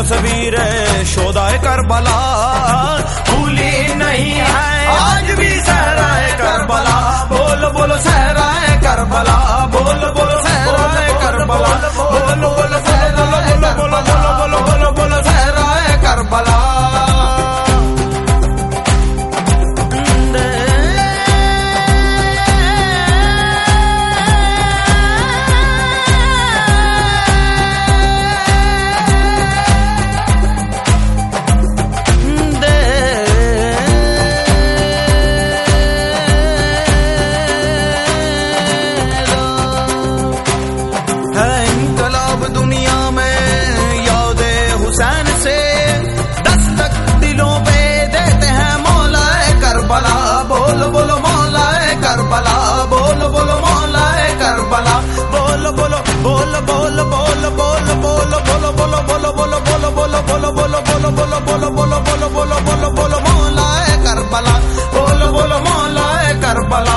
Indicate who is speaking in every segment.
Speaker 1: तस्वीर शोदाए करबला, भूली नहीं है आज भी सहराए करबला। बोल बोलो सहराए करबला, बोल बोलो सहराए करबला, बोल बोलो सहराए करबला, बोलो बोलो बोलो सहराए करबला। बोलो बोलो मौलाए करबला, बोलो बोलो मौलाए करबला, बोलो बोलो बोल बोल बोल बोल बोल बोलो बोलो बोलो बोलो बोलो बोलो बोलो बोलो बोलो बोलो बोलो बोलो बोलो बोलो बोलो बोलो मौलाए करबला, बोलो बोलो मौलाए करबला।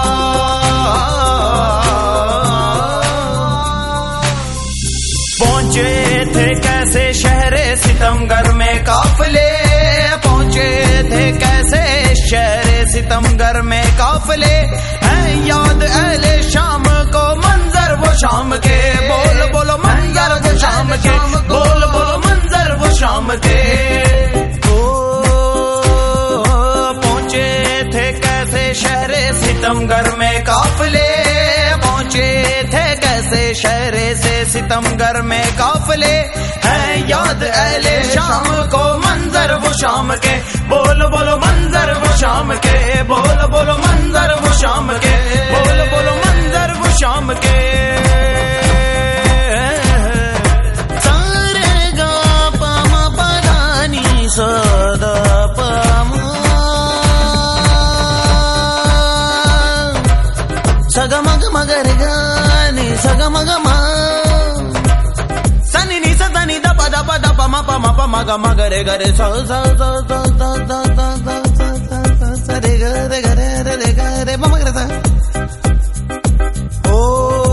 Speaker 1: पहुंचे थे कैसे शहरे सितमगर में काफिले, पहुंचे थे कैसे शहरे सितमगर में काफिले, हैं याद अहले शाम को मंजर वो शाम के। बोल बोलो मंजर वो शाम के, बोल बोलो मंजर वो शाम के। पहुंचे थे कैसे शहरे सितमगर में काफिले, पहुंचे थे कैसे शहरे से सितमगर में काफिले, हैं याद अहले शाम को मंजर वो शाम के। बोल बोलो मंजर वो शाम के, बोल बोलो मंजर वो शाम के, बोल बोलो मंजर वो शाम के। सारे गा पामा पदानी सदा पामा सगमग मगर गानी सगमग मा सनी नी सनी दप दप दप म प म प म ग म ग रे ग रे सा सा सा सा सा सा सा सा सा रे ग रे ग रे रे ग रे म म ग रे सा। ओ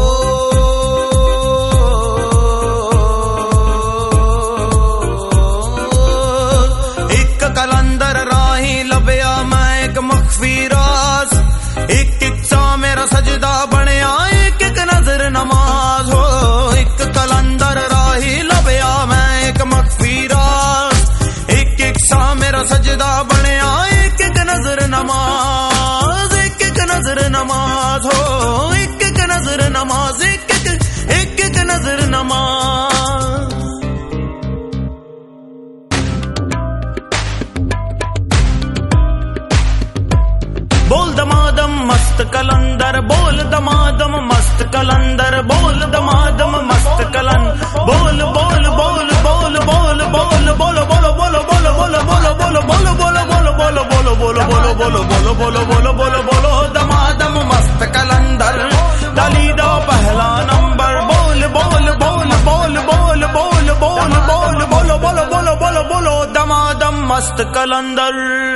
Speaker 1: एक कलंदर राही लभया मैं एक मख्फी राज, एक एक सा मेरा सजदा बनया एक एक नजर नमाज हो। एक कलंदर राही लभया मैं एक मख्फी राज, एक एक सा मेरा सजदा बनया एक एक नजर नमाज, एक एक नजर नमाज हो। एक एक नजर नमाज, एक एक नजर नमाज। बोल दमादम मस्त कलंदर, बोल दमादम मस्त कलंदर, बोल दमादम मस्त कलन, बोल बोल बोल बोल बोल बोल बोल बोलो बोलो बोलो बोलो बोलो बोलो बोलो बोलो बोलो बोलो बोलो बोलो बोलो बोलो बोलो बोलो बोलो बोलो दमादम मस्त कलंदर, दलीदा पहला नंबर। बोल बोल बोल बोल बोल बोल बोल बोल बोलो बोलो बोलो बोलो बोलो दमादम मस्त कलंदर।